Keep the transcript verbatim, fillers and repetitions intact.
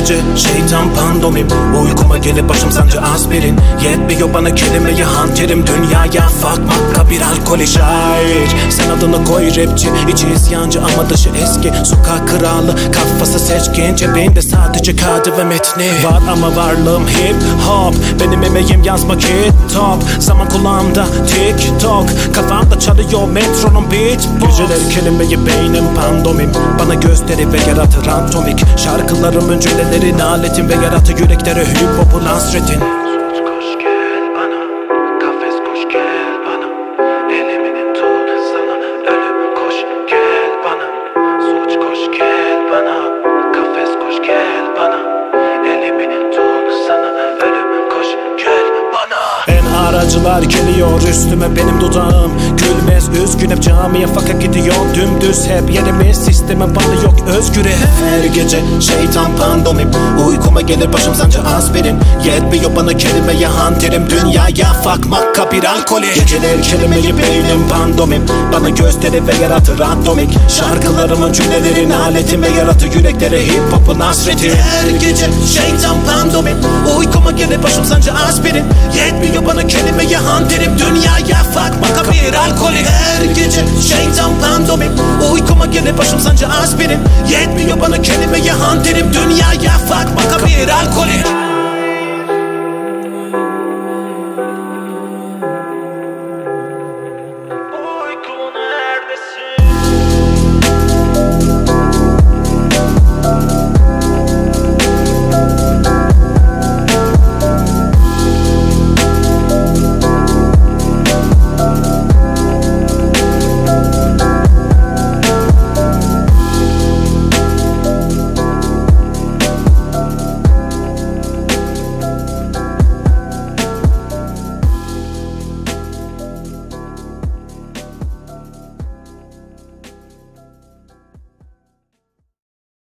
gece şeytan pandomim. Uykuma gelip başım sancı aspirin. Yetmiyor bana kelimeye hanterim. Dünyaya fakmakka bir alkol şair. Sen adını koy rapçi, içi isyancı ama dışı eski. Sokak kralı, kafası seçkin. Cebinde sadece kağıdı ve metni var ama varlığım hip hop. Benim emeğim yazmak kitap. Zaman kulağımda TikTok, kafamda çalıyor metronun beat. Geceleri kelimeyi beynim pandomim. Bana gösteri ve yaratır antomik. Şarkılarımın cümlelerin aletim ve yaratır yüreklere hip hop'un hasretin. Koş gel bana, kafes koş gel bana. Elimini tut sana, ölüm koş gel bana. Suç koş gel bana, kafes koş gel bana. Elimini tut sana, ölüm koş gel bana. En aracılar geliyor üstüme, benim dudağım gülmez. Üzgün hep camiye fakat gidiyor dümdüz. Hep yerimiz sisteme bağlı, yok özgüre. Her gece şeytan pandomim. Uykuma gelir başım sancı aspirin. Yetmiyor bana kelimeye hanterim. Dünyaya fakmakka bir alkolü. Geceler kelimeyi beynim pandomim. Bana gösteri ve yaratır atomik. Şarkılarımın cümlelerin aletim ve yaratır yüreklere hip hop'un hasreti. Her gece şeytan pandomim. Uykuma gelir başım sancı aspirin. Yetmiyor bana kelimeye hanterim. Dünyaya fakmakka bir alkolü. Her gece şeytan pandomim. Uykuma gelir başım sancı aspirin. Yetmiyor bana kelimeye hanterim. Dünyaya fakmakka bir alkolü.